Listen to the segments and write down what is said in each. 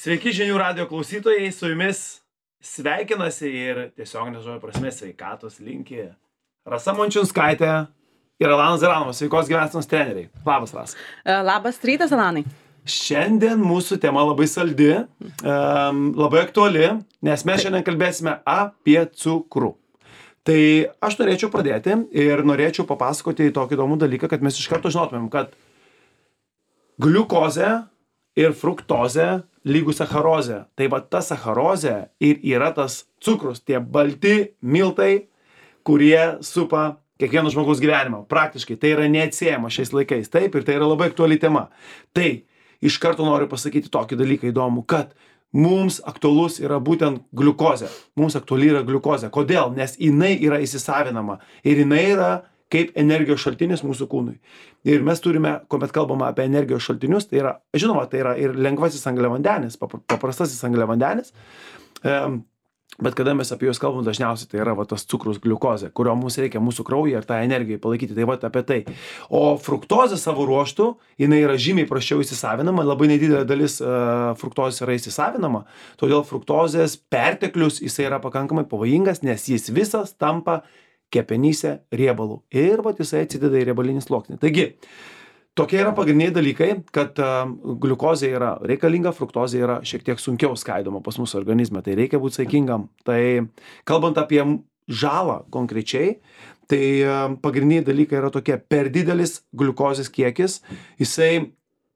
Sveiki žinių radio klausytojai, su jumis sveikinasi ir tiesiog nežodžio prasme sveikatos linki Rasa Mončinskaitė ir Alanas Zaranovas, sveikos gyvensenos treneriai. Labas, Rasa. Labas rytas, Alanai. Šiandien mūsų tema labai saldi, labai aktuali, nes mes šiandien kalbėsime apie cukrų. Tai aš norėčiau pradėti ir norėčiau papasakoti tokį įdomų dalyką, kad mes iš karto žinotumėm, kad gliukozė ir fruktozė lygų sacharozė. Tai va ta sacharozė ir yra tas cukrus, tie balti miltai, kurie supa kiekvieno žmogaus gyvenimą. Praktiškai tai yra neatsiejama šiais laikais. Taip, ir tai yra labai aktuali tema. Tai iš karto noriu pasakyti tokį dalyką įdomų, kad mums aktualus yra būtent gliukozė. Mums aktuali yra gliukozė. Kodėl? Nes jinai yra įsisavinama ir jinai yra kaip energijos šaltinis mūsų kūnui. Ir mes turime, kuomet kalbame apie energijos šaltinius, tai yra, žinoma, tai yra ir lengvasis angliavandenis, paprastasis angliavandenis, bet kada mes apie juos kalbam dažniausiai, tai yra va, tas cukrus gliukozė, kurio mums reikia mūsų kraujyje ir tą energiją palaikyti, tai va apie tai. O fruktozė savo ruoštų, jinai yra žymiai prasčiau įsisavinama, labai nedidelė dalis fruktozės yra įsisavinama, todėl fruktozės perteklius jisai yra pakankamai pavojingas, nes jis visas tampa kepenyse riebalų ir va jisai atsideda į riebalinį sluoksnį. Taigi, tokie yra pagrindiniai dalykai, kad gliukozė yra reikalinga, fruktozė yra šiek tiek sunkiau skaidoma pas mūsų organizme, tai reikia būti saikingam. Tai kalbant apie žalą konkrečiai, tai pagrindiniai dalykai yra tokie: per didelis gliukozės kiekis, jisai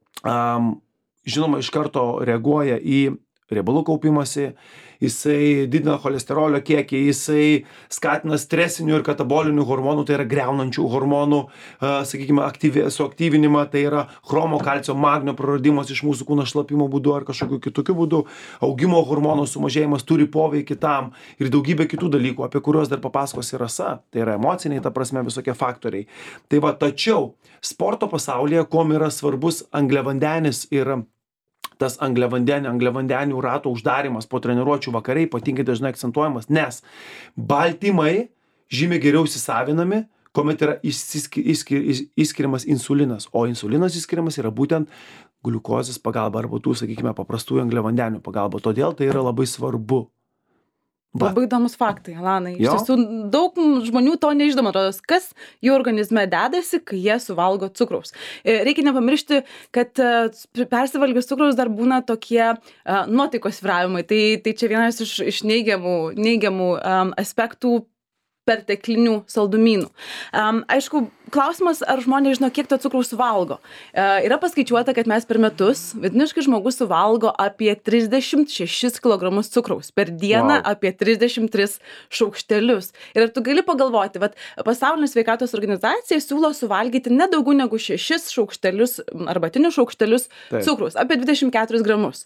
žinoma iš karto reaguoja į riebalų kaupimąsi, jisai didina cholesterolio kiekį, jisai skatina stresinių ir katabolinių hormonų, tai yra griaunančių hormonų, sakykime, suaktyvinimą, tai yra chromo, kalcio, magnio praradimas iš mūsų kūno šlapimo būdu ar kažkokiu kitokiu būdu, augimo hormonų sumažėjimas turi poveikį tam ir daugybė kitų dalykų, apie kuriuos dar papasakosi Rasa, tai yra emociniai, ta prasme, visokie faktoriai. Tai va, tačiau sporto pasaulyje, kuom yra svarbus angliavandenis ir tas angliavandenių rato uždarimas po treniruočių vakare ypatingai dažnai akcentuojamas, nes baltymai žymiai geriau įsisavinami, kuomet yra išskiriamas insulinas, o insulinas išskiriamas yra būtent gliukozės pagalba arba tų, sakykime, paprastųjų angliavandenių pagalba. Todėl tai yra labai svarbu. Va. Labai įdomus faktai, Alanai. Iš tiesų, daug žmonių to nežinoma, atrodo, kas jų organizme dedasi, kai jie suvalgo cukraus. Reikia nepamiršti, kad persivalgius cukraus dar būna tokie nuotaikos svyravimai. Tai čia vienas iš neigiamų aspektų perteklinių saldumynų. Aišku, klausimas, ar žmonės žino, kiek to cukraus suvalgo. Yra paskaičiuota, kad mes per metus, vidutiniškai žmogus suvalgo apie 36 kg cukraus. Per dieną apie 33 šaukštelius. Ir tu gali pagalvoti, Pasaulinė sveikatos organizacija siūlo suvalgyti ne daugiau negu 6 šaukštelius, arbatinius šaukštelius cukraus, apie 24 gramus.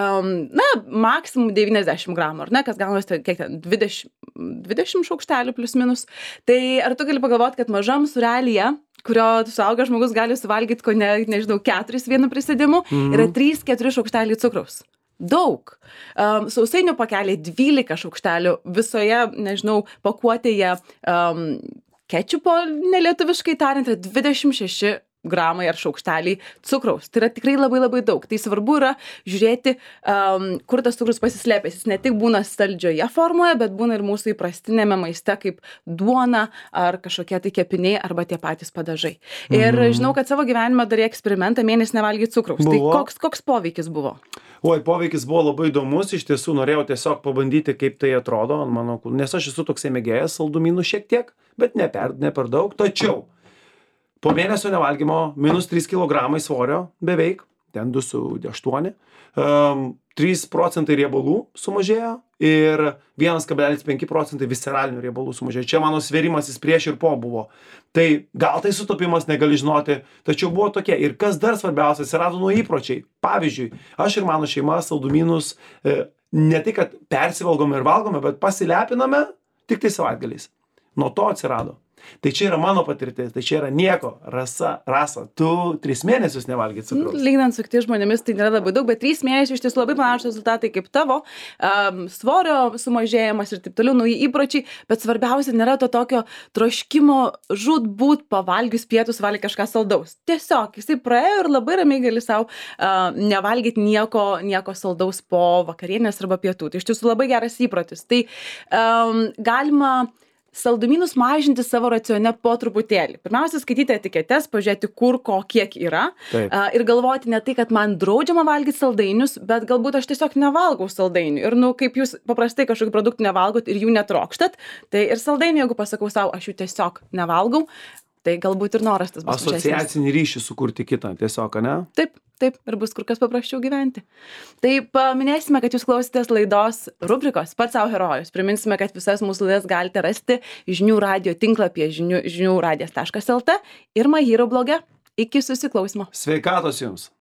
Maksimum 90 gramų, ar ne, kas gaunasi, kiek ten, 20 šaukštelių plius minus. Tai ar tu gali pagalvoti, kad mažam surelyje, kurio suaugęs žmogus gali suvalgyti, ko nežinau, 4 vienu prisėdimu, yra 3-4 šaukšteliai cukraus. Daug. Sausainių pakeliai 12 šaukštelių, visoje, nežinau, pakuotėje kečupo, nelietuviškai tariant, 26 gramai ar šaukšteliai cukraus. Tai yra tikrai labai labai daug. Tai svarbu yra žiūrėti, kur tas cukrus pasislėpęs. Jis ne tik būna saldžioje formoje, bet būna ir mūsų įprastinėme maiste, kaip duona ar kažkokie tai kepiniai arba tie patys padažai. Ir žinau, kad savo gyvenime darė eksperimentą mėnesį nevalgyti cukraus. Buvo. Tai koks poveikis buvo? Oi, poveikis buvo labai įdomus, iš tiesų norėjau tiesiog pabandyti, kaip tai atrodo, nes aš esu toksai mėgėjas saldumynų šiek tiek, bet ne per daug, tačiau po mėnesio nevalgymo minus 3 kg svorio beveik, ten 2,8, 3% riebalų sumažėjo ir 1,5% visceralinių riebalų sumažėjo. Čia mano svėrimasis prieš ir po buvo. Tai gal tai sutapimas, negali žinoti, tačiau buvo tokie. Ir kas dar svarbiausia, atsirado nuo įpročiai. Pavyzdžiui, aš ir mano šeima saldumynus ne tik, kad persivalgome ir valgome, bet pasilepiname tik tai savaitgaliais. Nuo to atsirado. Tai čia yra mano patirtis, tai čia yra nieko. Rasa, tu 3 mėnesius nevalgyt cukraus. Lyginant su kitais žmonėmis tai nėra labai daug, bet 3 mėnesių iš tiesų labai panašus rezultatai kaip tavo, svorio sumažėjimas ir taip toliau, nauji įpročiai, bet svarbiausia nėra to tokio troškimo žūtbūt pavalgius pietus valgyti kažką saldaus. Tiesiog jisai praėjo ir labai ramiai gali savo nevalgyti nieko saldaus po vakarienės arba pietų. Tai iš tiesų labai geras įprotis. Tai galima saldumynus mažinti savo racione po truputėlį. Pirmiausia, skaityti etiketes, pažiūrėti, kur ko kiek yra. Ir galvoti ne tai, kad man draudžiama valgyti saldainius, bet galbūt aš tiesiog nevalgau saldainių. Ir, kaip jūs paprastai kažkokių produktų nevalgot ir jų netrokštat, tai ir saldainių, jeigu pasakau savo, aš jų tiesiog nevalgau, tai galbūt ir noras tas bus mažesnis. Asociacinį ryšį sukurti kitą, tiesiog, ne? Taip, ir bus kur kas paprasčiau gyventi. Tai paminėsime, kad jūs klausėtės laidos rubrikos Pats savo herojus. Priminsime, kad visas mūsų laidas galite rasti Žinių radijo tinklapyje žiniųradijas.lt ir My Hero bloge. Iki susiklausimo. Sveikatos jums.